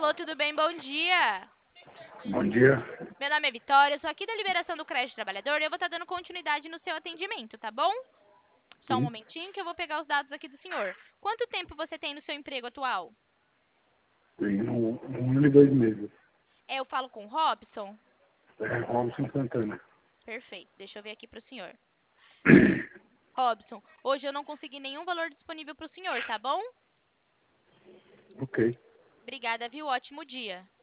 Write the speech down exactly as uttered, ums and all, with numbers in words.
Alô, tudo bem? Bom dia. Bom dia. Meu nome é Vitória, eu sou aqui da Liberação do Crédito Trabalhador e eu vou estar dando continuidade no seu atendimento, tá bom? Só um Sim, momentinho que eu vou pegar os dados aqui do senhor. Quanto tempo você tem no seu emprego atual? tem um, um ano e dois meses. É, eu falo com o Robson? É Robson Santana. Perfeito, deixa eu ver aqui para o senhor. Robson, hoje eu não consegui nenhum valor disponível para o senhor, tá bom? Ok. Obrigada, viu? Ótimo dia.